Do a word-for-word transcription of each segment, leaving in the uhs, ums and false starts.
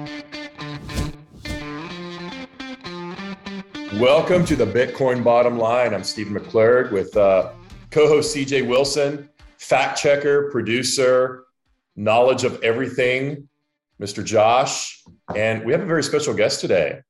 Welcome to the Bitcoin Bottom Line. I'm Stephen McClurg with uh, co-host C J Wilson, fact checker, producer, knowledge of everything, Mister Josh. And we have a very special guest today.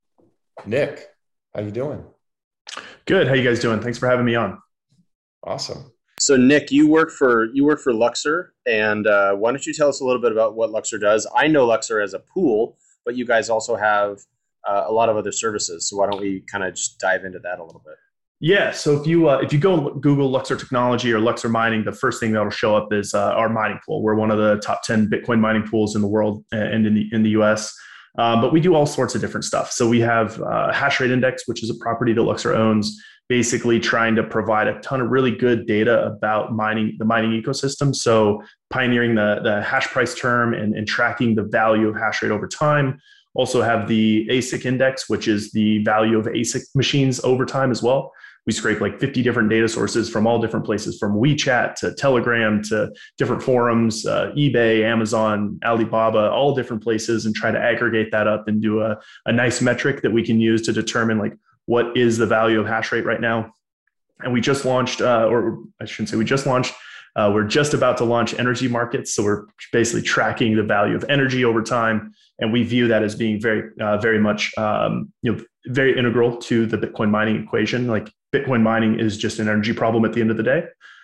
Nick, how you doing? Good. How you guys doing? Thanks for having me on. Awesome. So Nick, you work for you work for Luxor, and uh, why don't you tell us a little bit about what Luxor does? I know Luxor as a pool, but you guys also have uh, a lot of other services. So why don't we kind of just dive into that a little bit? Yeah. So if you uh, if you go Google Luxor Technology or Luxor Mining, the first thing that'll show up is uh, our mining pool. We're one of the top ten Bitcoin mining pools in the world and in the in the U S. Uh, but we do all sorts of different stuff. So we have uh, Hash Rate Index, which is a property that Luxor owns, basically trying to provide a ton of really good data about mining, the mining ecosystem. So pioneering the, the hash price term and, and tracking the value of hash rate over time. Also have the A S I C index, which is the value of A S I C machines over time as well. We scrape like fifty different data sources from all different places, from WeChat to Telegram to different forums, uh, eBay, Amazon, Alibaba, all different places, and try to aggregate that up into a, a nice metric that we can use to determine like what is the value of hash rate right now. And we just launched, uh, or I shouldn't say we just launched, uh, we're just about to launch energy markets. So we're basically tracking the value of energy over time. And we view that as being very, uh, very much, um, you know, very integral to the Bitcoin mining equation. Like Bitcoin mining is just an energy problem at the end of the day.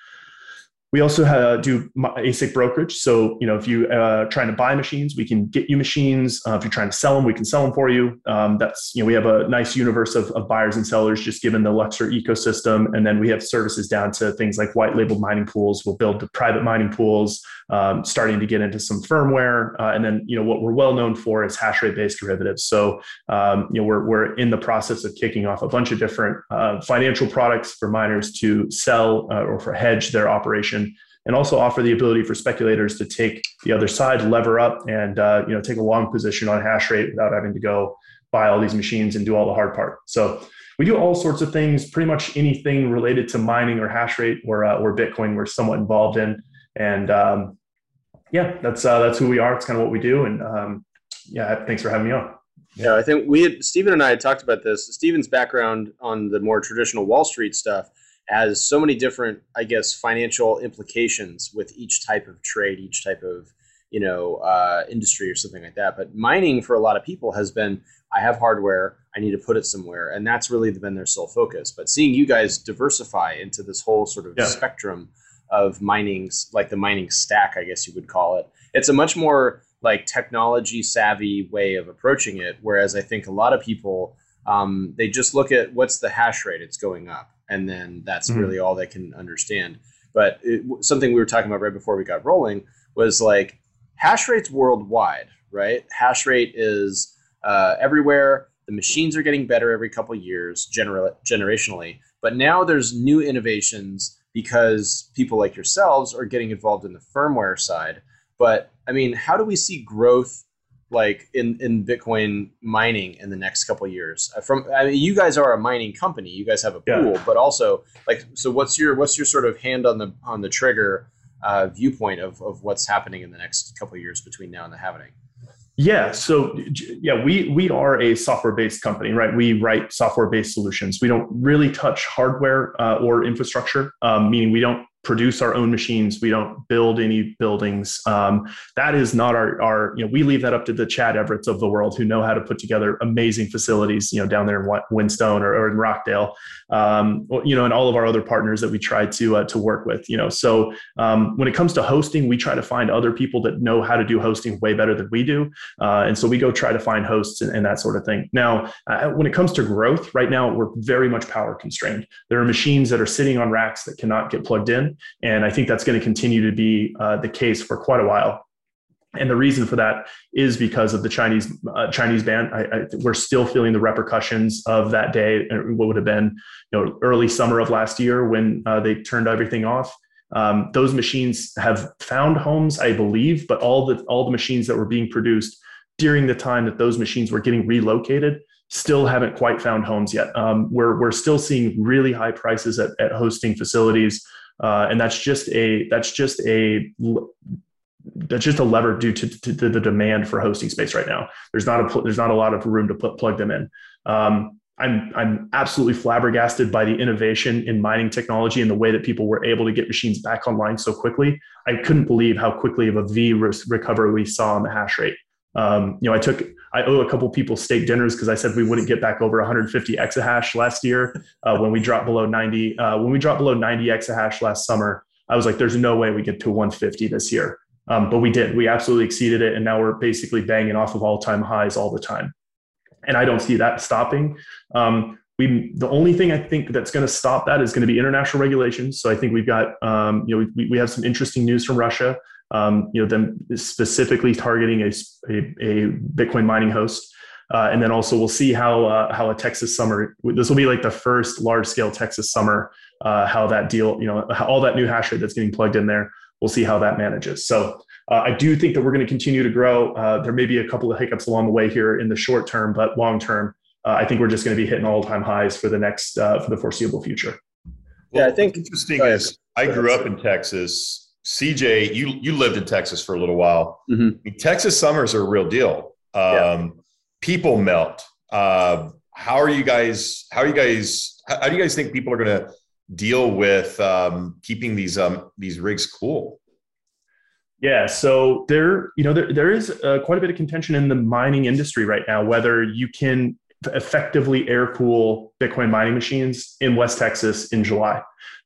We also uh, do A S I C brokerage. So, you know, if you are uh, trying to buy machines, we can get you machines. Uh, if you're trying to sell them, we can sell them for you. Um, that's, you know, we have a nice universe of, of buyers and sellers just given the Luxor ecosystem. And then we have services down to things like white labeled mining pools. We'll build the private mining pools, um, starting to get into some firmware. Uh, and then, you know, what we're well known for is hash rate based derivatives. So, um, you know, we're, we're in the process of kicking off a bunch of different uh, financial products for miners to sell uh, or for hedge their operation, and also offer the ability for speculators to take the other side, lever up, and uh, you know, take a long position on hash rate without having to go buy all these machines and do all the hard part. So we do all sorts of things. Pretty much anything related to mining or hash rate or uh, or Bitcoin, we're somewhat involved in. And um, yeah, that's uh, that's who we are. It's kind of what we do. And um, yeah, thanks for having me on. Yeah, I think we had, Stephen and I had talked about this. Stephen's background on the more traditional Wall Street stuff has so many different, I guess, financial implications with each type of trade, each type of, you know, uh, industry or something like that. But mining for a lot of people has been, I have hardware, I need to put it somewhere. And that's really been their sole focus. But seeing you guys diversify into this whole sort of yeah. spectrum of minings, like the mining stack, I guess you would call it, it's a much more like technology savvy way of approaching it. Whereas I think a lot of people, um, they just look at what's the hash rate, it's going up. And then that's mm-hmm. really all they can understand. But it, something we were talking about right before we got rolling was like hash rates worldwide, right? Hash rate is uh, everywhere. The machines are getting better every couple of years, gener- generationally. But now there's new innovations because people like yourselves are getting involved in the firmware side. But I mean, how do we see growth like in, in Bitcoin mining in the next couple of years? From I mean, you guys are a mining company, you guys have a pool, yeah. but also like, so what's your what's your sort of hand on the on the trigger uh, viewpoint of of what's happening in the next couple of years between now and the halving? Yeah. So yeah, we we are a software-based company, right? We write software-based solutions. We don't really touch hardware uh, or infrastructure, um, meaning we don't produce our own machines. We don't build any buildings. Um, that is not our, our, you know, we leave that up to the Chad Everetts of the world who know how to put together amazing facilities, you know, down there in Whinstone or, or in Rockdale, um, you know, and all of our other partners that we try to, uh, to work with, you know. So um, when it comes to hosting, we try to find other people that know how to do hosting way better than we do. Uh, and so we go try to find hosts and, and that sort of thing. Now, uh, when it comes to growth, right now, we're very much power constrained. There are machines that are sitting on racks that cannot get plugged in. And I think that's going to continue to be uh, the case for quite a while. And the reason for that is because of the Chinese uh, Chinese ban. I, I, we're still feeling the repercussions of that day, what would have been, you know, early summer of last year when uh, they turned everything off. Um, those machines have found homes, I believe, but all the all the machines that were being produced during the time that those machines were getting relocated still haven't quite found homes yet. Um, we're we're still seeing really high prices at, at hosting facilities. Uh, and that's just a that's just a that's just a lever due to, to, to the demand for hosting space right now. There's not a there's not a lot of room to put plug them in. Um, I'm I'm absolutely flabbergasted by the innovation in mining technology and the way that people were able to get machines back online so quickly. I couldn't believe how quickly of a V re- recovery we saw on the hash rate. Um, you know, I took I owe a couple people steak dinners because I said we wouldn't get back over one hundred fifty exahash last year uh, when we dropped below ninety. Uh, when we dropped below ninety exahash last summer, I was like, "There's no way we get to one fifty this year." Um, but we did. We absolutely exceeded it, and now we're basically banging off of all-time highs all the time. And I don't see that stopping. Um, we the only thing I think that's going to stop that is going to be international regulations. So I think we've got um, you know we we have some interesting news from Russia. Um, you know, them specifically targeting a, a, a Bitcoin mining host. Uh, and then also we'll see how uh, how a Texas summer, this will be like the first large scale Texas summer, uh, how that deal, you know, how, all that new hash rate that's getting plugged in there, we'll see how that manages. So uh, I do think that we're going to continue to grow. Uh, there may be a couple of hiccups along the way here in the short term, but long term, uh, I think we're just going to be hitting all time highs for the next, uh, for the foreseeable future. Well, yeah, I think interesting is I grew up in Texas. C J, you you lived in Texas for a little while. Mm-hmm. I mean, Texas summers are a real deal. Um, yeah. People melt. Uh, how are you guys? How are you guys? How do you guys think people are going to deal with um, keeping these um, these rigs cool? Yeah, so there, you know, there there is uh, quite a bit of contention in the mining industry right now whether you can effectively air cool Bitcoin mining machines in West Texas in July.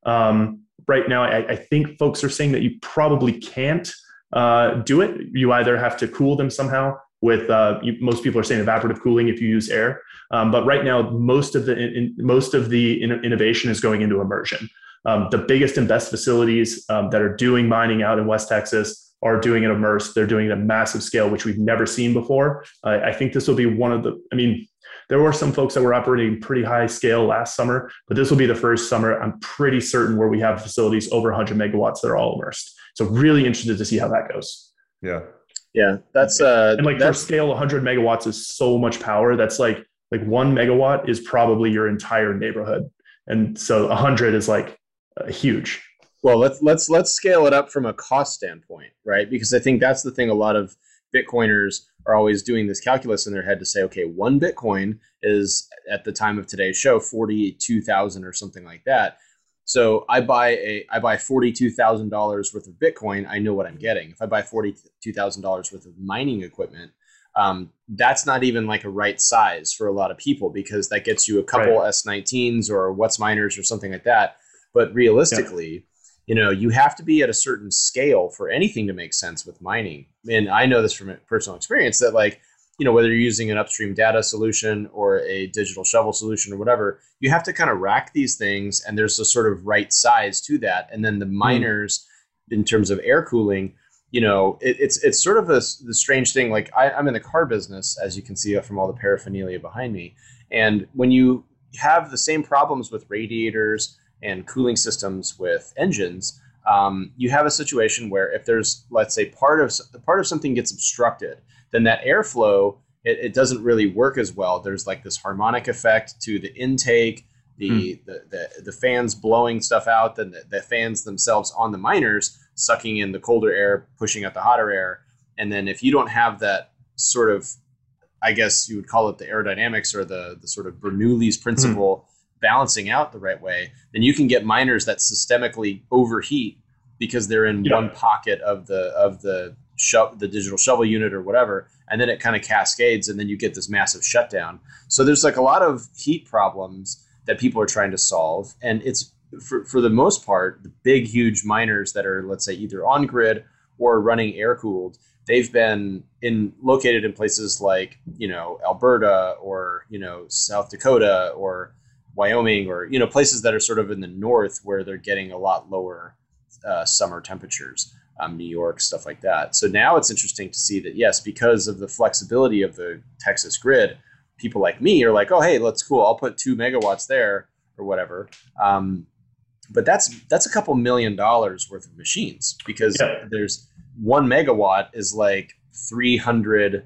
Um, Right now, I, I think folks are saying that you probably can't uh, do it. You either have to cool them somehow with, uh, you, most people are saying evaporative cooling if you use air. Um, but right now, most of the in, most of the in, innovation is going into immersion. Um, the biggest and best facilities um, that are doing mining out in West Texas are doing it immersed. They're doing it at a massive scale, which we've never seen before. Uh, I think this will be one of the, I mean, there were some folks that were operating pretty high scale last summer, but this will be the first summer, I'm pretty certain, where we have facilities over one hundred megawatts that are all immersed. So really interested to see how that goes. Yeah. Yeah. That's, uh, and like that's, for scale, one hundred megawatts is so much power. That's like, like one megawatt is probably your entire neighborhood. And so one hundred is like uh, huge. Well, let's, let's, let's scale it up from a cost standpoint, right? Because I think that's the thing. A lot of Bitcoiners are always doing this calculus in their head to say, okay, one Bitcoin is at the time of today's show, forty-two thousand or something like that. So I buy a, I buy forty-two thousand dollars worth of Bitcoin. I know what I'm getting. If I buy forty-two thousand dollars worth of mining equipment, um, that's not even like a right size for a lot of people because that gets you a couple right. S nineteens or What's Miners or something like that. But realistically, yeah. you know, you have to be at a certain scale for anything to make sense with mining. And I know this from personal experience that, like, you know, whether you're using an upstream data solution or a digital shovel solution or whatever, you have to kind of rack these things and there's a sort of right size to that. And then the miners, mm. in terms of air cooling, you know, it, it's it's sort of a, the strange thing. Like I, I'm in the car business, as you can see from all the paraphernalia behind me. And when you have the same problems with radiators and cooling systems with engines, um, you have a situation where if there's, let's say, part of part of something gets obstructed, then that airflow, it, it doesn't really work as well. There's like this harmonic effect to the intake, the mm. the, the the fans blowing stuff out, then the, the fans themselves on the miners sucking in the colder air, pushing out the hotter air. And then if you don't have that sort of, I guess you would call it the aerodynamics or the the sort of Bernoulli's principle, mm. balancing out the right way, then you can get miners that systemically overheat because they're in yeah. one pocket of the of the sho- the digital shovel unit or whatever, and then it kind of cascades, and then you get this massive shutdown. So there's like a lot of heat problems that people are trying to solve, and it's for for the most part, the big huge miners that are, let's say, either on grid or running air cooled, they've been in located in places like, you know, Alberta or, you know, South Dakota or Wyoming, or, you know, places that are sort of in the north where they're getting a lot lower uh, summer temperatures, um, New York, stuff like that. So now it's interesting to see that, yes, because of the flexibility of the Texas grid, people like me are like, oh, hey, that's cool. I'll put two megawatts there or whatever. Um, but that's that's a couple million dollars worth of machines, because yeah. there's one megawatt is like three hundred.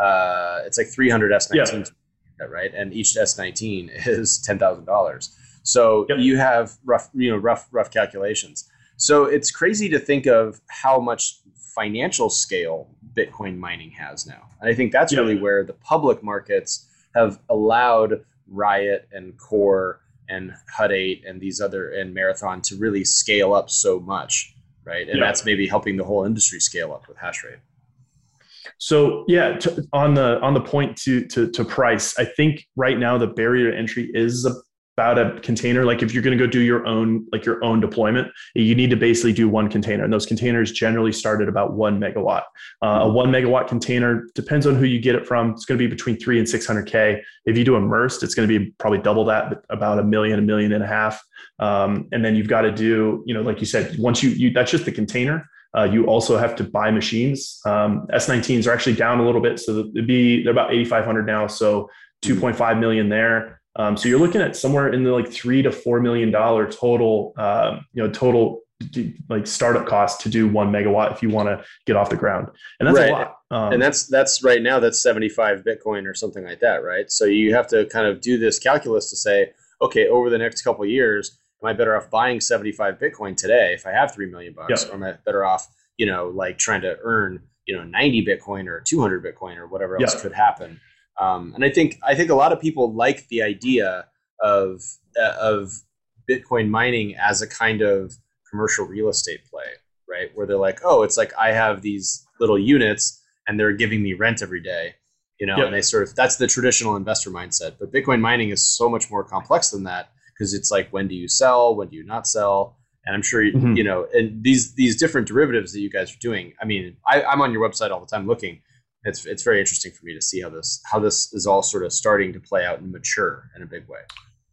Uh, it's like three hundred S nineteens. Yeah. Right, and each S nineteen is ten thousand dollars. So yep. you have rough, you know, rough, rough calculations. So it's crazy to think of how much financial scale Bitcoin mining has now. And I think that's yeah. really where the public markets have allowed Riot and Core and Hut eight and these other and Marathon to really scale up so much, right? And yeah. that's maybe helping the whole industry scale up with hash rate. So yeah, to, on the on the point to to to price, I think right now the barrier to entry is about a container. Like if you're going to go do your own like your own deployment, you need to basically do one container, and those containers generally start at about one megawatt. Uh, a one megawatt container depends on who you get it from. It's going to be between three and six hundred k. If you do immersed, it's going to be probably double that, about a million, a million and a half. Um, and then you've got to do, you know, like you said, once you, you that's just the container. Uh, you also have to buy machines. Um, S nineteens are actually down a little bit. So it'd be, they're about eighty-five hundred now. So two point five million there. Um, so you're looking at somewhere in the like three to four million dollar total, uh, you know, total like startup cost to do one megawatt if you want to get off the ground. And that's right. a lot. Um, and that's, that's right now that's seventy-five Bitcoin or something like that. Right. So you have to kind of do this calculus to say, okay, over the next couple of years, am I better off buying seventy-five Bitcoin today if I have three million bucks, yep. or am I better off, you know, like trying to earn, you know, ninety Bitcoin or two hundred Bitcoin or whatever else yep. could happen. Um, and I think, I think a lot of people like the idea of, uh, of Bitcoin mining as a kind of commercial real estate play, right? Where they're like, oh, it's like I have these little units and they're giving me rent every day, you know, yep. and they sort of, that's the traditional investor mindset. But Bitcoin mining is so much more complex than that, because it's like, when do you sell? When do you not sell? And I'm sure, mm-hmm. you know, and these these different derivatives that you guys are doing, I mean, I, I'm on your website all the time looking. It's it's very interesting for me to see how this how this is all sort of starting to play out and mature in a big way.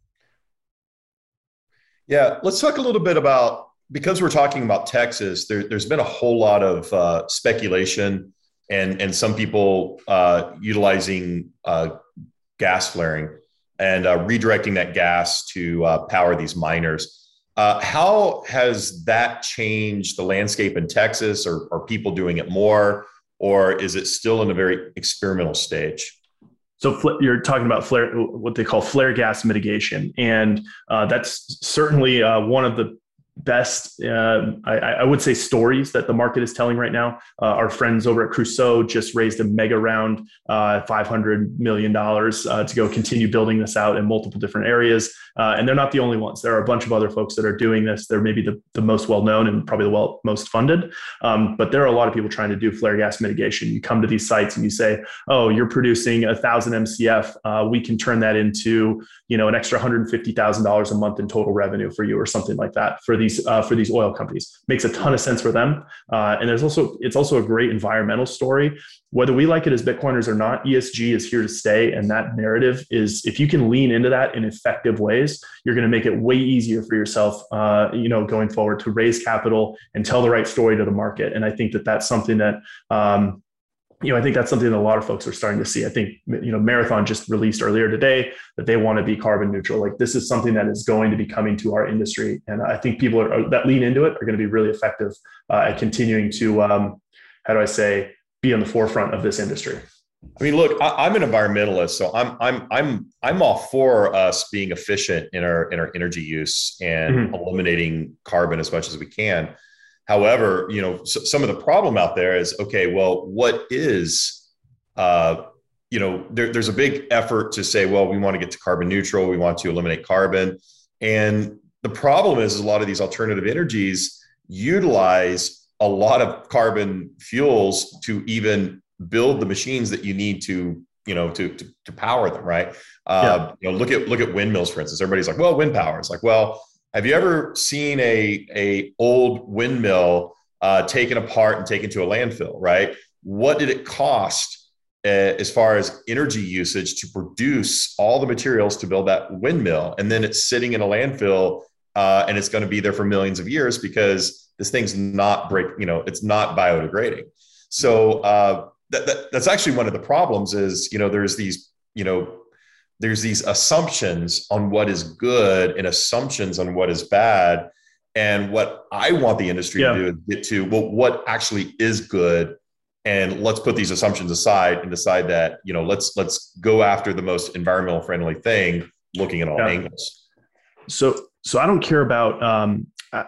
Yeah, let's talk a little bit about, because we're talking about Texas, there, there's been a whole lot of uh, speculation and, and some people uh, utilizing uh, gas flaring and uh, redirecting that gas to uh, power these miners. Uh, how has that changed the landscape in Texas? Or are people doing it more, or is it still in a very experimental stage? So you're talking about flare, what they call flare gas mitigation. And uh, that's certainly uh, one of the best, uh, I, I would say, stories that the market is telling right now. Uh, our friends over at Crusoe just raised a mega round, uh, five hundred million dollars uh, to go continue building this out in multiple different areas. Uh, and they're not the only ones. There are a bunch of other folks that are doing this. They're maybe the, the most well-known and probably the well, most funded. Um, but there are a lot of people trying to do flare gas mitigation. You come to these sites and you say, oh, you're producing a thousand M C F. Uh, we can turn that into, you know, an extra one hundred fifty thousand dollars a month in total revenue for you, or something like that for these uh, for these oil companies. Makes a ton of sense for them. Uh, and there's also, it's also a great environmental story. Whether we like it as Bitcoiners or not, E S G is here to stay. And that narrative is, if you can lean into that in effective ways, you're going to make it way easier for yourself, uh, you know, going forward to raise capital and tell the right story to the market. And I think that that's something that, um, you know, I think that's something that a lot of folks are starting to see. I think, you know, Marathon just released earlier today that they want to be carbon neutral. Like, this is something that is going to be coming to our industry. And I think people are, that lean into it are going to be really effective uh, at continuing to, um, how do I say, be on the forefront of this industry. I mean, look, I, I'm an environmentalist, so I'm I'm I'm I'm all for us being efficient in our in our energy use and mm-hmm. eliminating carbon as much as we can. However, you know, so, some of the problem out there is, okay, well, what is, uh, you know, there, there's a big effort to say, well, we want to get to carbon neutral, we want to eliminate carbon, and the problem is, is a lot of these alternative energies utilize a lot of carbon fuels to even build the machines that you need to, you know, to, to, to power them. Right. Uh, yeah. You know, look at, look at windmills, for instance. Everybody's like, well, wind power. It's like, well, have you ever seen a, a old windmill uh, taken apart and taken to a landfill? Right. What did it cost uh, as far as energy usage to produce all the materials to build that windmill? And then it's sitting in a landfill uh, and it's going to be there for millions of years because this thing's not break, you know, it's not biodegrading. So uh, that, that, that's actually one of the problems is, you know, there's these, you know, there's these assumptions on what is good and assumptions on what is bad. And what I want the industry yeah. to do is get to, well, what actually is good. And let's put these assumptions aside and decide that, you know, let's, let's go after the most environmental friendly thing, looking at all yeah. angles. So, so I don't care about, um, uh,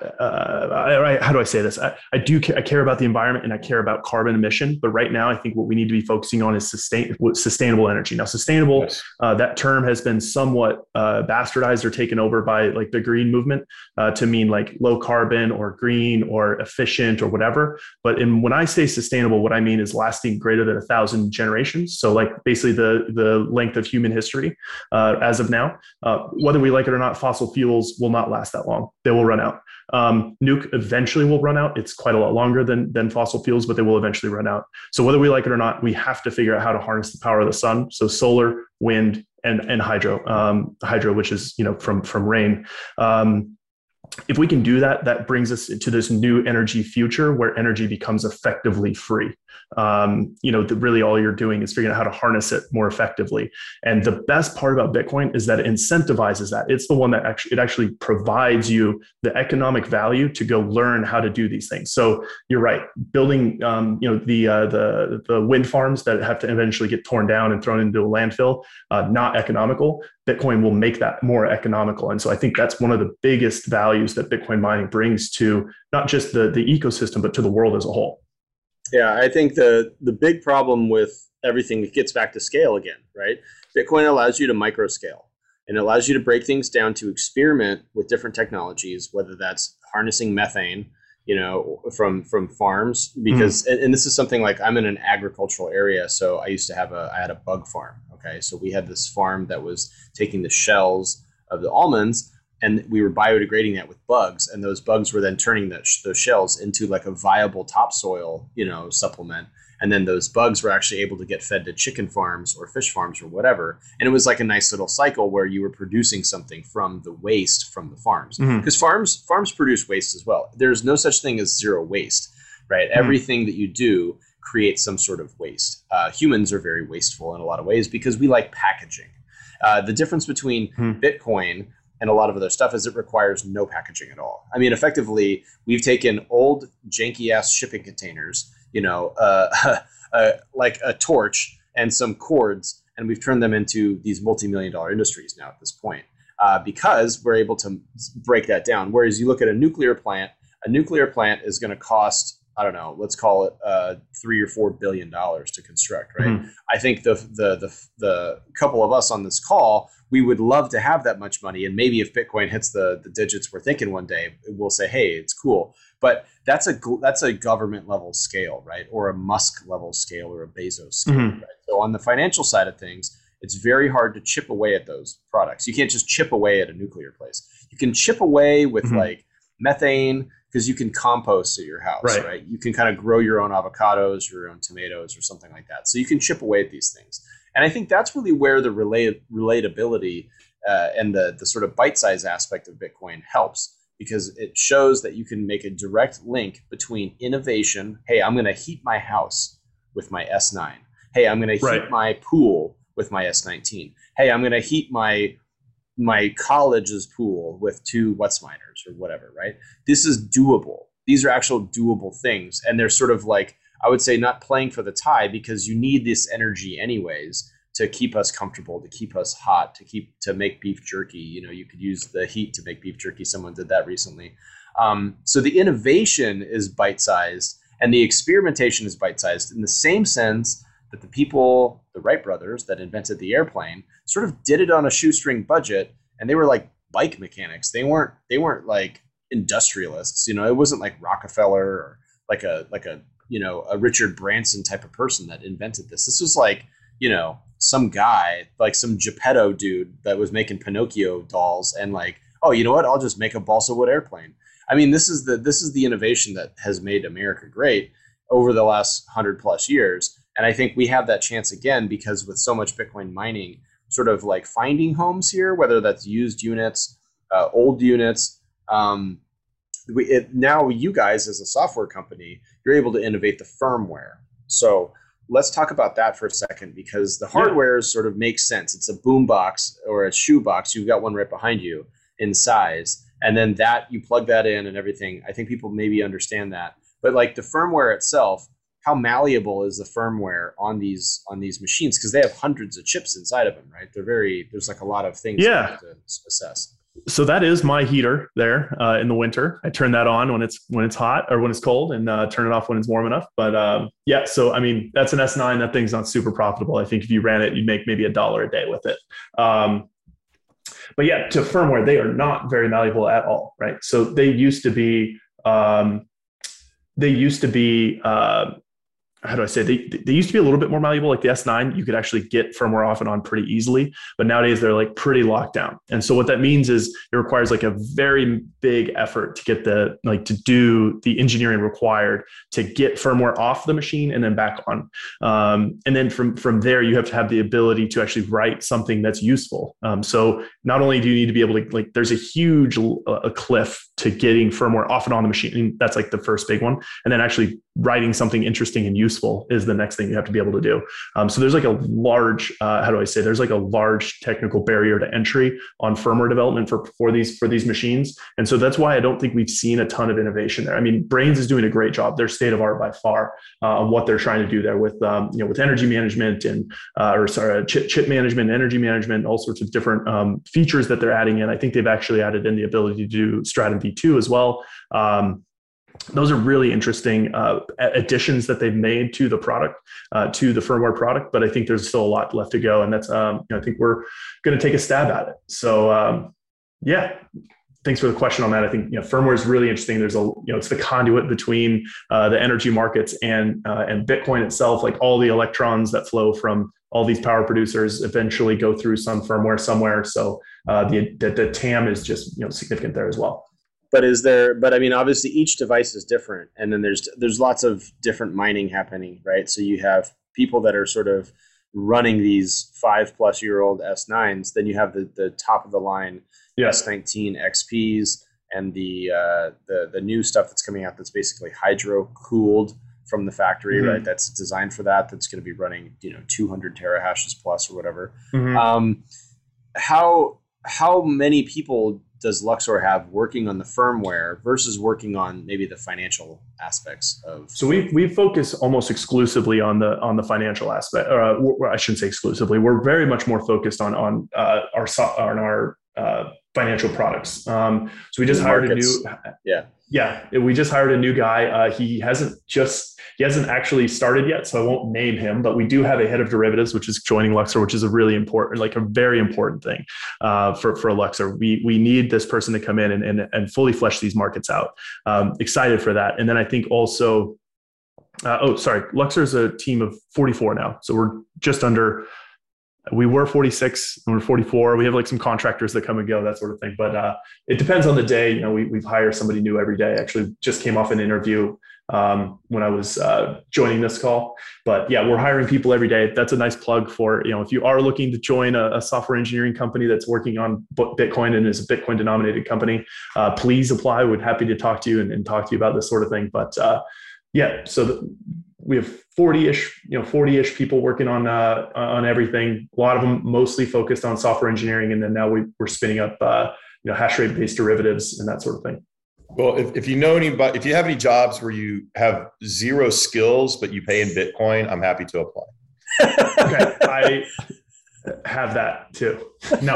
I, I, how do I say this? I, I do ca- I care about the environment and I care about carbon emission, but right now I think what we need to be focusing on is sustain, sustainable energy. Now, sustainable, yes. uh, that term has been somewhat uh, bastardized or taken over by like the green movement uh, to mean like low carbon or green or efficient or whatever. But in, when I say sustainable, what I mean is lasting greater than a thousand generations. So like basically the, the length of human history uh, as of now, uh, whether we like it or not, fossil fuels will not last that long. They will run out. Um, nuke eventually will run out. It's quite a lot longer than, than fossil fuels, but they will eventually run out. So whether we like it or not, we have to figure out how to harness the power of the sun. So solar, wind, and, and hydro, um, hydro, which is, you know, from, from rain. Um, if we can do that, that brings us into this new energy future where energy becomes effectively free. Um, you know, the, really all you're doing is figuring out how to harness it more effectively. And the best part about Bitcoin is that it incentivizes that. It's the one that actually, it actually provides you the economic value to go learn how to do these things. So you're right, building, um, you know, the, uh, the, the wind farms that have to eventually get torn down and thrown into a landfill, uh, not economical. Bitcoin will make that more economical. And so I think that's one of the biggest values that Bitcoin mining brings to not just the, the ecosystem, but to the world as a whole. Yeah, I think the the big problem with everything gets back to scale again, right? Bitcoin allows you to micro scale and it allows you to break things down to experiment with different technologies, whether that's harnessing methane, you know, from from farms, because mm. and, and this is something like I'm in an agricultural area, so I used to have a I had a bug farm. Okay, so we had this farm that was taking the shells of the almonds and we were biodegrading that with bugs, and those bugs were then turning that sh- those shells into like a viable topsoil, you know, supplement. And then those bugs were actually able to get fed to chicken farms or fish farms or whatever. And it was like a nice little cycle where you were producing something from the waste from the farms, because mm-hmm. farms farms produce waste as well. There's no such thing as zero waste, right? Mm-hmm. Everything that you do creates some sort of waste. Uh, humans are very wasteful in a lot of ways because we like packaging. Uh, the difference between mm-hmm. Bitcoin and a lot of other stuff is it requires no packaging at all. I mean, effectively, we've taken old janky ass shipping containers, you know, uh, uh, like a torch and some cords, and we've turned them into these multi-million dollar industries now at this point, uh, because we're able to break that down. Whereas you look at a nuclear plant, a nuclear plant is going to cost, I don't know, let's call it uh, three or four billion dollars to construct, right? Mm-hmm. I think the, the the the couple of us on this call, we would love to have that much money, and maybe if Bitcoin hits the the digits we're thinking one day, we'll say, hey, it's cool. But that's a that's a government level scale, right? Or a Musk level scale, or a Bezos scale, mm-hmm. right? So on the financial side of things, it's very hard to chip away at those products. You can't just chip away at a nuclear place. You can chip away with mm-hmm. like methane, because you can compost at your house, right. right? You can kind of grow your own avocados, your own tomatoes, or something like that. So you can chip away at these things. And I think that's really where the relate, relatability uh, and the, the sort of bite-size aspect of Bitcoin helps, because it shows that you can make a direct link between innovation. Hey, I'm going to heat my house with my S nine. Hey, I'm going to right. heat my pool with my S nineteen. Hey, I'm going to heat my my college's pool with two WhatsMiners or whatever, right? This is doable. These are actual doable things. And they're sort of like, I would say, not playing for the tie, because you need this energy anyways to keep us comfortable, to keep us hot, to keep, to make beef jerky. You know, you could use the heat to make beef jerky. Someone did that recently. Um, so the innovation is bite-sized and the experimentation is bite-sized in the same sense that the people, the Wright brothers that invented the airplane, sort of did it on a shoestring budget, and they were like bike mechanics. They weren't they weren't like industrialists. You know, it wasn't like Rockefeller or like a like a you know a Richard Branson type of person that invented this. This was like, you know, some guy, like some Geppetto dude that was making Pinocchio dolls, and like, oh, you know what? I'll just make a balsa wood airplane. I mean, this is the this is the innovation that has made America great over the last hundred plus years. And I think we have that chance again, because with so much Bitcoin mining sort of like finding homes here, whether that's used units, uh, old units, um, we, it, now you guys as a software company, you're able to innovate the firmware. So let's talk about that for a second, because the hardware yeah. sort of makes sense. It's a boom box or a shoe box. You've got one right behind you in size. And then that you plug that in and everything. I think people maybe understand that. But like the firmware itself, how malleable is the firmware on these on these machines? Because they have hundreds of chips inside of them, right? They're very, there's like a lot of things yeah. you have to assess. So that is my heater there uh, in the winter. I turn that on when it's when it's hot or when it's cold, and uh, turn it off when it's warm enough. But um, yeah, so I mean that's an S nine. That thing's not super profitable. I think if you ran it, you'd make maybe a dollar a day with it. Um, but yeah, to firmware, they are not very malleable at all, right? So they used to be um, they used to be. Uh, how do I say, they, they used to be a little bit more malleable. Like the S nine, you could actually get firmware off and on pretty easily, but nowadays they're like pretty locked down. And so what that means is it requires like a very big effort to get the, like to do the engineering required to get firmware off the machine and then back on. Um, and then from, from there, you have to have the ability to actually write something that's useful. Um, so not only do you need to be able to, like, there's a huge uh, a cliff to getting firmware off and on the machine. And that's like the first big one. And then actually writing something interesting and useful is the next thing you have to be able to do. Um, so there's like a large, uh, how do I say, there's like a large technical barrier to entry on firmware development for, for these, for these machines. And so that's why I don't think we've seen a ton of innovation there. I mean, Brains is doing a great job. They're state of art by far uh, on what they're trying to do there with, um, you know, with energy management and, uh, or sorry, chip, chip management, energy management, all sorts of different um, features that they're adding in. I think they've actually added in the ability to do Stratum V two as well. Um, Those are really interesting uh, additions that they've made to the product, uh, to the firmware product. But I think there's still a lot left to go, and that's um, you know, I think we're going to take a stab at it. So um, yeah, thanks for the question on that. I think you know firmware is really interesting. There's a you know it's the conduit between uh, the energy markets and uh, and Bitcoin itself. Like all the electrons that flow from all these power producers eventually go through some firmware somewhere. So uh, the, the the T A M is just you know significant there as well. But is there, but I mean, obviously each device is different. And then there's, there's lots of different mining happening, right? So you have people that are sort of running these five plus year old S nines. Then you have the, the top of the line yeah. S nineteen X Ps and the, uh, the, the new stuff that's coming out that's basically hydro cooled from the factory, mm-hmm. right? That's designed for that. That's going to be running, you know, two hundred terahashes plus or whatever. Mm-hmm. Um, how, how many people does Luxor have working on the firmware versus working on maybe the financial aspects of? So we we focus almost exclusively on the on the financial aspect. Uh, I shouldn't say exclusively. We're very much more focused on on uh, our on our uh, financial products. Um, so we just hired markets. a new yeah yeah we just hired a new guy. Uh, he hasn't just he hasn't actually started yet, so I won't name him. But we do have a head of derivatives, which is joining Luxor, which is a really important, like a very important thing uh, for for Luxor. We we need this person to come in and and, and fully flesh these markets out. Um, excited for that. And then I think also, uh, oh sorry, Luxor is a team of forty-four now, so we're just under. We were forty-six and we're forty-four. We have like some contractors that come and go, that sort of thing. But uh, it depends on the day. You know, we we hire somebody new every day. Actually, just came off an interview um, when I was uh, joining this call. But yeah, we're hiring people every day. That's a nice plug for, you know, if you are looking to join a, a software engineering company that's working on Bitcoin and is a Bitcoin denominated company, uh, please apply. We're happy to talk to you and, and talk to you about this sort of thing. But uh, yeah, so the, we have forty-ish, you know, forty-ish people working on uh, on everything. A lot of them mostly focused on software engineering, and then now we, we're spinning up, uh, you know, hash rate based derivatives and that sort of thing. Well, if, if you know anybody, if you have any jobs where you have zero skills but you pay in Bitcoin, I'm happy to apply. Okay, I have that too. No,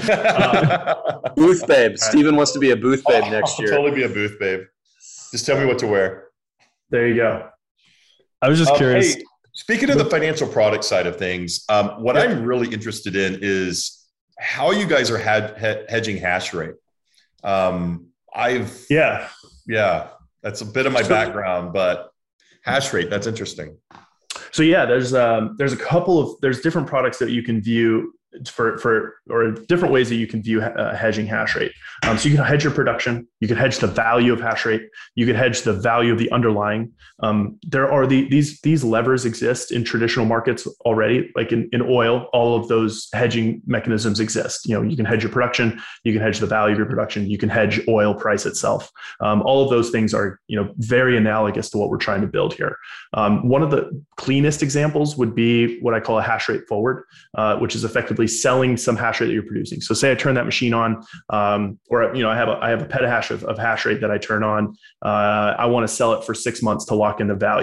uh, booth babe. Steven wants to be a booth babe oh, next year. I'll totally be a booth babe. Just tell me what to wear. There you go. I was just um, curious. Hey, speaking of the financial product side of things, um, what yeah. I'm really interested in is how you guys are had, he- hedging hash rate. Um, I've yeah yeah that's a bit of my background, but hash rate, that's interesting. So yeah, there's um, there's a couple of there's different products that you can view for for or different ways that you can view uh, hedging hash rate. Um, so you can hedge your production, you can hedge the value of hash rate, you can hedge the value of the underlying. Um, there are the these these levers exist in traditional markets already, like in, in oil. All of those hedging mechanisms exist. You know, you can hedge your production, you can hedge the value of your production, you can hedge oil price itself. Um, all of those things are you know very analogous to what we're trying to build here. Um, one of the cleanest examples would be what I call a hash rate forward, uh, which is effectively selling some hash rate that you're producing. So say I turn that machine on, um, or you know I have a I have a petahash of, of hash rate that I turn on. Uh, I want to sell it for six months to lock in the value.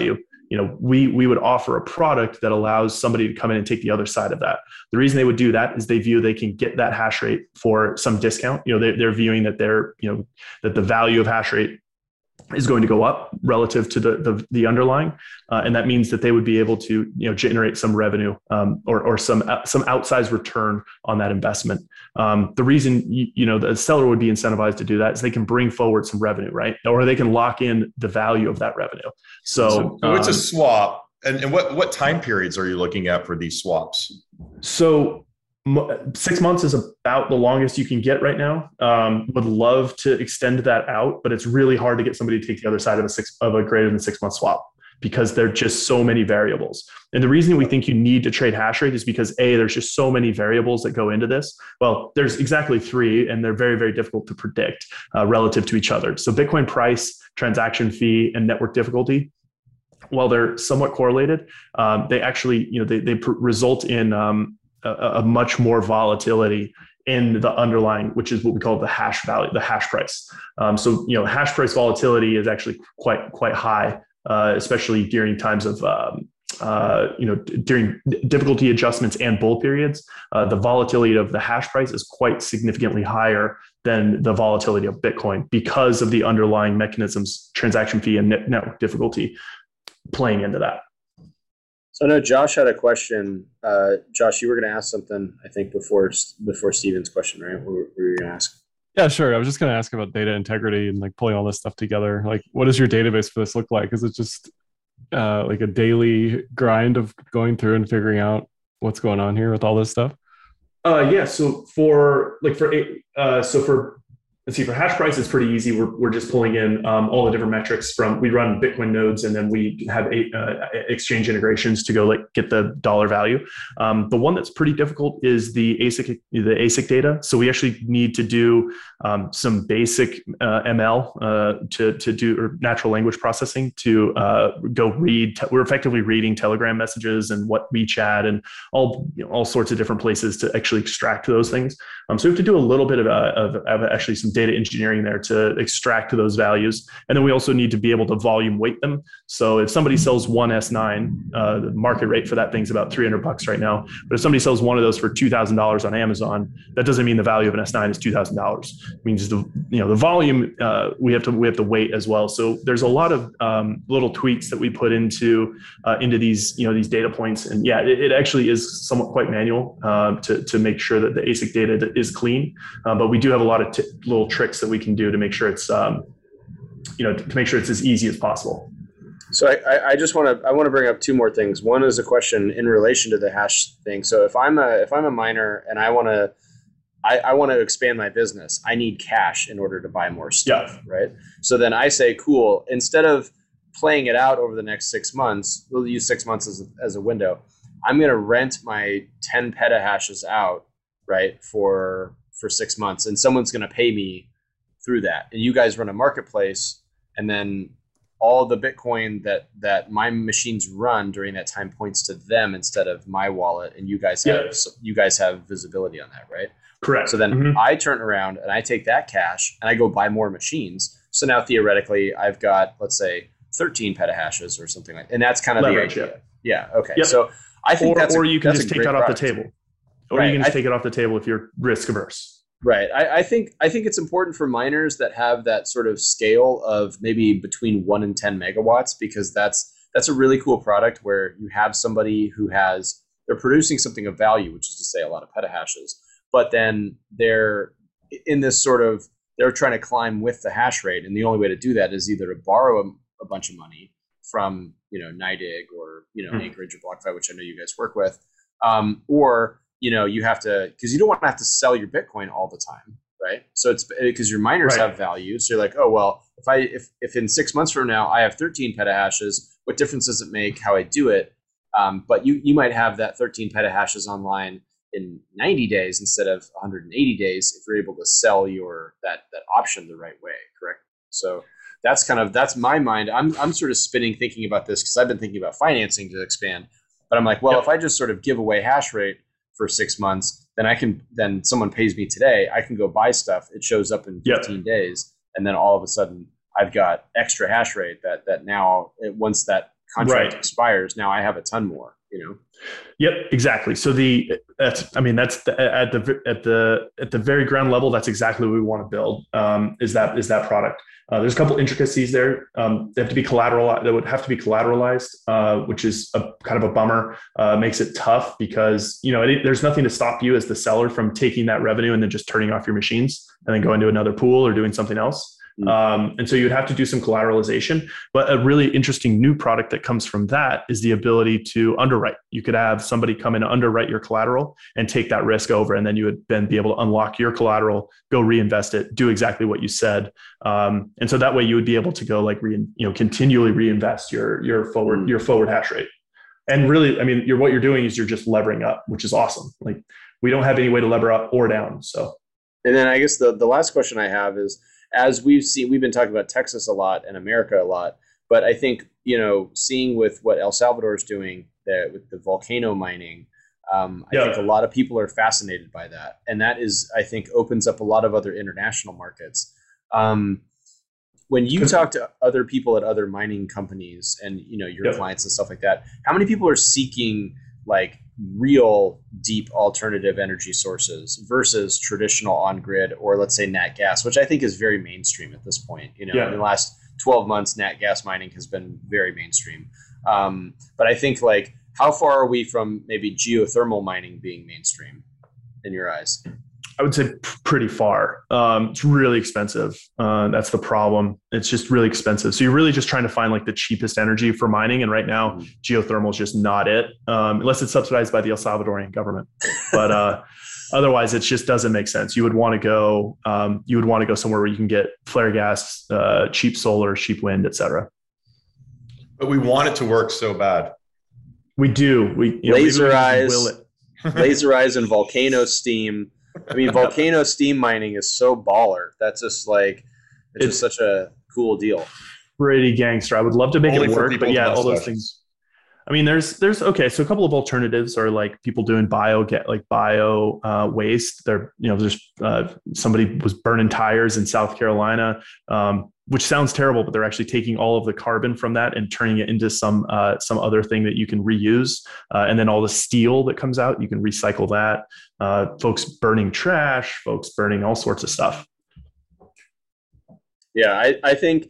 you know, we we would offer a product that allows somebody to come in and take the other side of that. The reason they would do that is they view they can get that hash rate for some discount. You know, they're, they're viewing that they're, you know, that the value of hash rate is going to go up relative to the the, the underlying, uh, and that means that they would be able to, you know, generate some revenue um, or or some some outsized return on that investment. Um, the reason you, you know the seller would be incentivized to do that is they can bring forward some revenue, right, or they can lock in the value of that revenue. So, so, so it's um, a swap, and, and what what time periods are you looking at for these swaps? So. Six months is about the longest you can get right now. Um, would love to extend that out, but it's really hard to get somebody to take the other side of a six of a greater than six month swap because there are just so many variables. And the reason we think you need to trade hash rate is because A, there's just so many variables that go into this. Well, there's exactly three, and they're very, very difficult to predict uh, relative to each other. So Bitcoin price, transaction fee, and network difficulty, while they're somewhat correlated, um, they actually, you know, they, they pr- result in um, A, a much more volatility in the underlying, which is what we call the hash value, the hash price. Um, so, you know, hash price volatility is actually quite, quite high, uh, especially during times of, um, uh, you know, d- during difficulty adjustments and bull periods. Uh, the volatility of the hash price is quite significantly higher than the volatility of Bitcoin because of the underlying mechanisms, transaction fee and net- network difficulty playing into that. So I know Josh had a question. Uh, Josh, you were going to ask something, I think, before before Steven's question, right? What were you going to ask? Yeah, sure. I was just going to ask about data integrity and like pulling all this stuff together. Like, what does your database for this look like? Is it just uh, like a daily grind of going through and figuring out what's going on here with all this stuff? Uh, yeah. So for like for uh, so for let's see, for hash price, it's pretty easy. We're we're just pulling in um, all the different metrics from, we run Bitcoin nodes, and then we have eight, uh, exchange integrations to go like get the dollar value. Um, the one that's pretty difficult is the A S I C, the A S I C data. So we actually need to do um, some basic uh, M L uh, to to do or natural language processing to uh, go read. Te- we're effectively reading Telegram messages and what WeChat and all you know, all sorts of different places to actually extract those things. Um, so we have to do a little bit of, uh, of, of actually some data engineering there to extract those values. And then we also need to be able to volume weight them. So if somebody sells one S nine, uh, the market rate for that thing's about three hundred bucks right now. But if somebody sells one of those for two thousand dollars on Amazon, that doesn't mean the value of an S nine is two thousand dollars. It means the, you know, the volume uh, we have to, we have to weight as well. So there's a lot of um, little tweaks that we put into, uh, into these, you know, these data points. And yeah, it, it actually is somewhat quite manual uh, to, to make sure that the A S I C data is clean. Uh, but we do have a lot of t- little tricks that we can do to make sure it's, um, you know, to make sure it's as easy as possible. So I, I just want to I want to bring up two more things. One is a question in relation to the hash thing. So if I'm a if I'm a miner and I want to I, I want to expand my business, I need cash in order to buy more stuff, yeah. right? So then I say, cool. Instead of playing it out over the next six months, we'll use six months as a, as a window. I'm going to rent my ten petahashes out, right, for for six months, and someone's going to pay me through that. And you guys run a marketplace, and then all the Bitcoin that that my machines run during that time points to them instead of my wallet, and you guys have yeah. you guys have visibility on that, right? Correct. So then mm-hmm. I turn around and I take that cash and I go buy more machines. So now theoretically, I've got, let's say, thirteen petahashes or something like that. And that's kind of Leverage, the idea. Yeah. yeah okay. Yep. So I think or, that's or a, you can that's just take that off product. the table. Or right. you can just I, take it off the table if you're risk averse. Right. I, I think I think it's important for miners that have that sort of scale of maybe between one and ten megawatts, because that's that's a really cool product where you have somebody who has they're producing something of value, which is to say a lot of petahashes, but then they're in this sort of they're trying to climb with the hash rate, and the only way to do that is either to borrow a, a bunch of money from you know NYDIG or you know mm-hmm. Anchorage or BlockFi, which I know you guys work with, um, or you know, you have to, because you don't want to have to sell your Bitcoin all the time, right? So it's because your miners right. have value. So you're like, oh, well, if I, if, if in six months from now, I have thirteen petahashes, what difference does it make how I do it? Um, but you, you might have that thirteen petahashes online in ninety days instead of one hundred eighty days if you're able to sell your, that, that option the right way, correct? So that's kind of, that's my mind. I'm, I'm sort of spinning thinking about this because I've been thinking about financing to expand, but I'm like, well, yep. if I just sort of give away hash rate for six months, then I can, then someone pays me today, I can go buy stuff. It shows up in fifteen yep. days. And then all of a sudden I've got extra hash rate that, that now it, once that contract Right. expires. Now I have a ton more, you know? Yep, exactly. So the that's I mean that's the, at the at the at the very ground level. That's exactly what we want to build. Um, is that is that product? Uh, there's a couple intricacies there. Um, they have to be collateral. That would have to be collateralized, uh, which is a kind of a bummer. Uh, makes it tough because you know it, there's nothing to stop you as the seller from taking that revenue and then just turning off your machines and then going to another pool or doing something else. Um, and so you'd have to do some collateralization, but a really interesting new product that comes from that is the ability to underwrite. You could have somebody come in and underwrite your collateral and take that risk over. And then you would then be able to unlock your collateral, go reinvest it, do exactly what you said. Um, and so that way you would be able to go like, re, you know, continually reinvest your, your forward, your forward hash rate. And really, I mean, you're, what you're doing is you're just levering up, which is awesome. Like we don't have any way to lever up or down. So, and then I guess the, the last question I have is, as we've seen, we've been talking about Texas a lot and America a lot, but I think, you know, seeing with what El Salvador is doing there with the volcano mining, um, I yeah. think a lot of people are fascinated by that. And that is, I think, opens up a lot of other international markets. Um, when you talk to other people at other mining companies and, you know, your yeah. clients and stuff like that, how many people are seeking like real deep alternative energy sources versus traditional on-grid or let's say nat gas, which I think is very mainstream at this point. You know, yeah. in the last twelve months, nat gas mining has been very mainstream. Um, but I think like, how far are we from maybe geothermal mining being mainstream in your eyes? I would say pretty far. Um, it's really expensive. Uh, that's the problem. It's just really expensive. So you're really just trying to find like the cheapest energy for mining. And right now, mm-hmm. geothermal is just not it, um, unless it's subsidized by the El Salvadorian government. But uh, otherwise, it just doesn't make sense. You would want to go. Um, you would want to go somewhere where you can get flare gas, uh, cheap solar, cheap wind, et cetera. But we want it to work so bad. We do. We you laser know, eyes, will it. laser eyes, and volcano steam. I mean, volcano steam mining is so baller. That's just like, it's, it's just such a cool deal. Pretty gangster. I would love to make Only it work, but yeah, all those mustaches. things. I mean, there's, there's, okay. So a couple of alternatives are like people doing bio, get like bio uh, waste. They're, you know, there's uh, somebody was burning tires in South Carolina, um, which sounds terrible, but they're actually taking all of the carbon from that and turning it into some uh, some other thing that you can reuse. Uh, and then all the steel that comes out, you can recycle that. Uh, folks burning trash, folks burning all sorts of stuff. Yeah, I, I think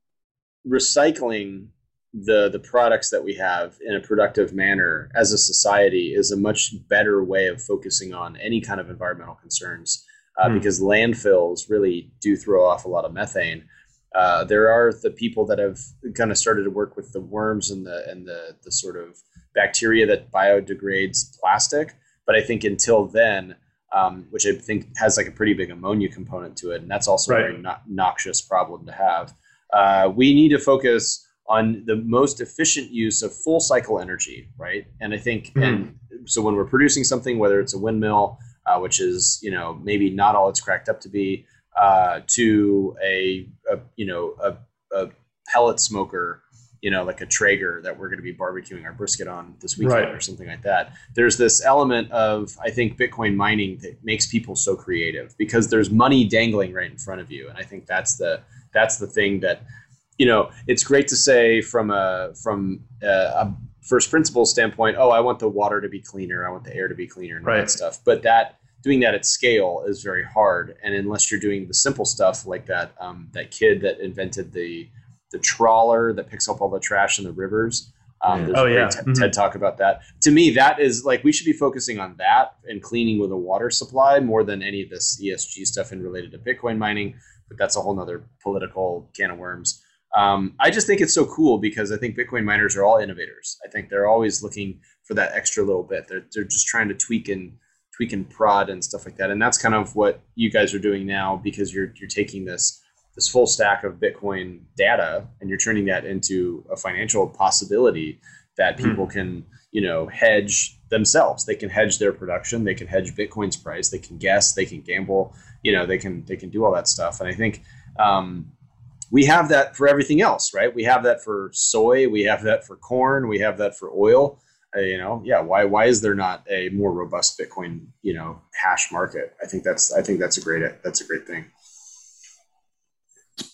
recycling the the products that we have in a productive manner as a society is a much better way of focusing on any kind of environmental concerns uh, hmm. because landfills really do throw off a lot of methane. Uh, there are the people that have kind of started to work with the worms and the and the the sort of bacteria that biodegrades plastic. But I think until then, um, which I think has like a pretty big ammonia component to it, and that's also right. a very no- noxious problem to have. Uh, we need to focus on the most efficient use of full cycle energy, right? And I think, mm-hmm. and so when we're producing something, whether it's a windmill, uh, which is you know maybe not all it's cracked up to be. Uh, to a, a you know a, a pellet smoker, you know like a Traeger that we're going to be barbecuing our brisket on this weekend right. or something like that. There's this element of I think Bitcoin mining that makes people so creative because there's money dangling right in front of you, and I think that's the that's the thing that you know it's great to say from a from a, a first principles standpoint. Oh, I want the water to be cleaner, I want the air to be cleaner, and all right. that stuff. But that. Doing that at scale is very hard, and unless you're doing the simple stuff like that, um, that kid that invented the the trawler that picks up all the trash in the rivers. Um, there's oh a yeah, great t- mm-hmm. TED talk about that. To me, that is like we should be focusing on that and cleaning with a water supply more than any of this E S G stuff and related to Bitcoin mining. But that's a whole nother political can of worms. Um, I just think it's so cool because I think Bitcoin miners are all innovators. I think they're always looking for that extra little bit. They're they're just trying to tweak and tweak and prod and stuff like that. And that's kind of what you guys are doing now because you're you're taking this this full stack of Bitcoin data and you're turning that into a financial possibility that people mm. can, you know, hedge themselves. They can hedge their production, they can hedge Bitcoin's price, they can guess, they can gamble, you know, they can they can do all that stuff. And I think um, we have that for everything else, right? We have that for soy, we have that for corn, we have that for oil. Uh, you know, yeah. Why? Why is there not a more robust Bitcoin, you know, hash market? I think that's. I think that's a great. That's a great thing.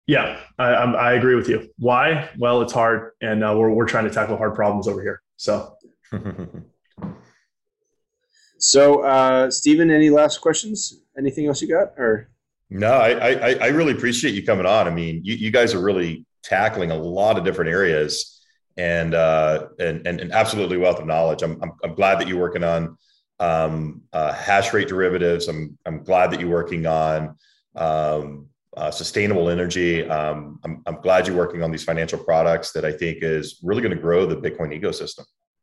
Yeah, I, I'm, I agree with you. Why? Well, it's hard, and uh, we're we're trying to tackle hard problems over here. So, so uh, Stephen, any last questions? Anything else you got? Or no, I, I I really appreciate you coming on. I mean, you, you guys are really tackling a lot of different areas, and uh, and, and and absolutely wealth of knowledge. I'm I'm, I'm glad that you're working on um, uh, hash rate derivatives. I'm I'm glad that you're working on um, Uh, sustainable energy. Um, I'm, I'm glad you're working on these financial products that I think is really going to grow the Bitcoin ecosystem.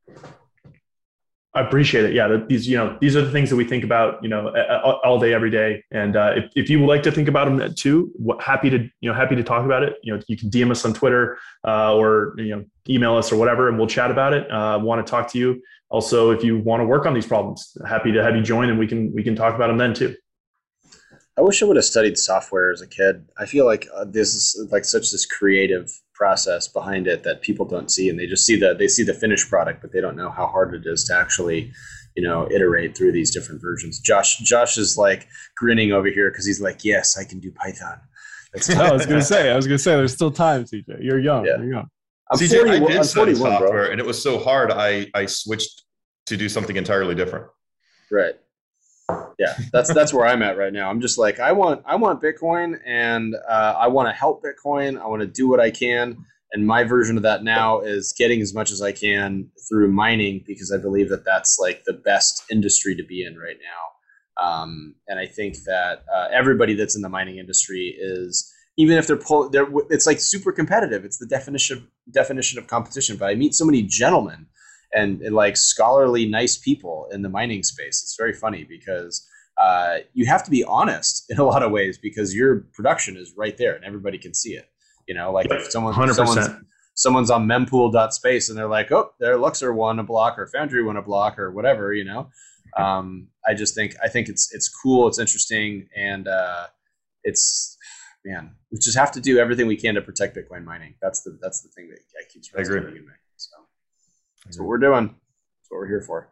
I appreciate it. Yeah, these you know these are the things that we think about you know all day, every day. And uh, if if you would like to think about them too, what, happy to you know happy to talk about it. You know, you can D M us on Twitter uh, or you know email us or whatever, and we'll chat about it. Uh, want to talk to you. Also, if you want to work on these problems, happy to have you join, and we can we can talk about them then too. I wish I would have studied software as a kid. I feel like uh, this is like such this creative process behind it that people don't see, and they just see the they see the finished product, but they don't know how hard it is to actually, you know, iterate through these different versions. Josh, Josh is like grinning over here because he's like, "Yes, I can do Python." That's no, I was gonna say, I was gonna say, there's still time, C J. You're young. Yeah. You're young. I'm C J, forty, I did I'm study forty-one, software, bro. and it was so hard. I I switched to do something entirely different. Right. Yeah, that's that's where I'm at right now. I'm just like I want I want Bitcoin, and uh, I want to help Bitcoin. I want to do what I can, and my version of that now is getting as much as I can through mining, because I believe that that's like the best industry to be in right now. Um, and I think that uh, everybody that's in the mining industry is, even if they're pull, they're it's like super competitive. It's the definition definition of competition. But I meet so many gentlemen and, and like scholarly, nice people in the mining space. It's very funny because uh, you have to be honest in a lot of ways, because your production is right there and everybody can see it. You know, like if someone, one hundred percent. someone's, someone's on mempool dot space and they're like, oh, their Luxor won a block or Foundry won a block or whatever, you know. Um, I just think I think it's it's cool, it's interesting, and uh, it's man, we just have to do everything we can to protect Bitcoin mining. That's the that's the thing that keeps resonating in me. So that's what we're doing. That's what we're here for.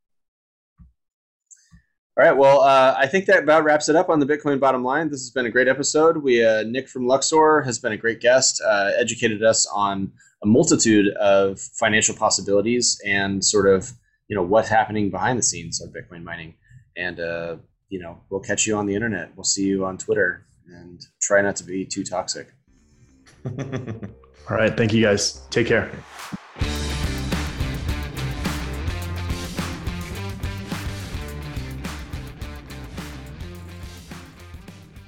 All right. Well, uh, I think that about wraps it up on the Bitcoin Bottom Line. This has been a great episode. We uh, Nick from Luxor has been a great guest, uh, educated us on a multitude of financial possibilities and sort of, you know, what's happening behind the scenes of Bitcoin mining. And, uh, you know, we'll catch you on the internet. We'll see you on Twitter, and try not to be too toxic. All right. Thank you guys. Take care.